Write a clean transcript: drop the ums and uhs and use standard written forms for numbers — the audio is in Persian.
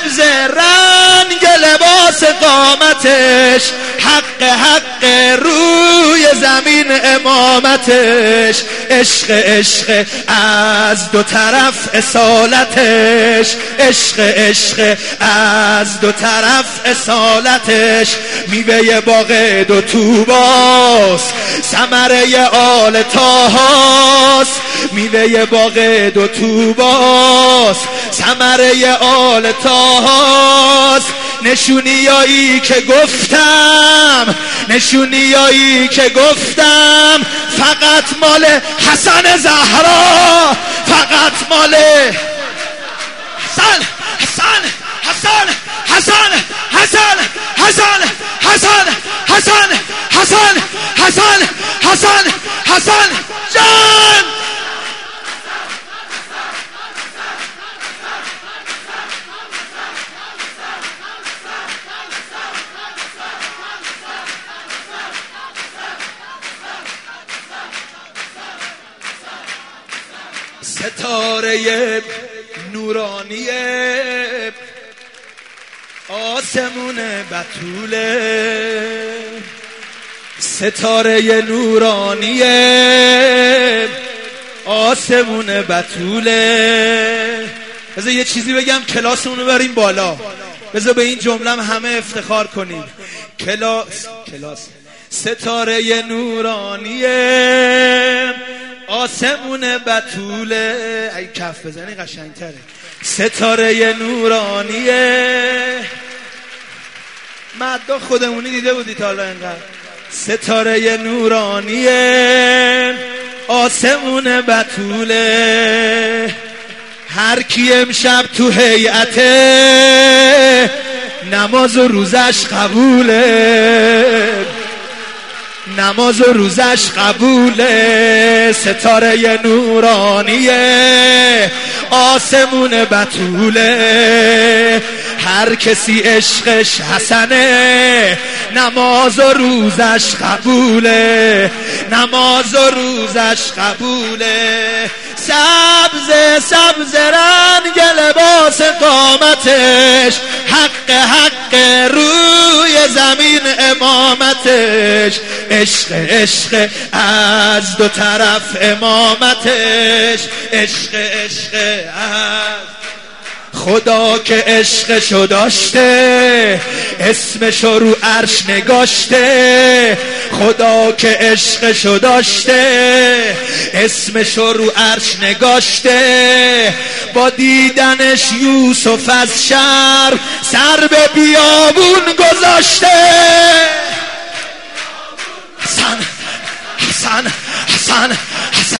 سبز رنگ لباس قامتش، حق روی زمین امامتش، عشق از دو طرف اصالتش، عشق از دو طرف اصالتش. میوه باغ دو توباست، ثمره آل طاهاست. میوه باغ دو توباست، ثمره آل طاهاست. نشونیایی که گفتم فقط مال حسن زهرا، فقط مال حسن جان. ستاره نورانی آسمون بتوله، ستاره نورانی آسمون بتوله. بذار یه چیزی بگم کلاسمون رو بریم بالا، بذار به این جمله همه افتخار کنیم. کلاس ستاره نورانی آسمون بتوله. ای کف بزنی قشنگتره. ستاره نورانیه، مددا خودمونی دیده بودی تا حالا اینقدر. ستاره نورانیه آسمون بتوله. هر کی امشب تو هیئته نماز و روزش قبوله، نماز و روزش قبوله. ستاره نورانیه آسمون بتوله. هر کسی عشقش حسنه نماز و روزش قبوله، نماز و روزش قبوله. سبز رنگ لباس قامتش، حق روی زمین امامتش، عشق از دو طرف امامتش، عشق از خدا که عشقشو داشته اسمشو رو عرش نگاشته. خدا که عشقشو داشته اسمشو رو عرش نگاشته. با دیدنش یوسف از شرم سر به بیابون گذاشته. حسن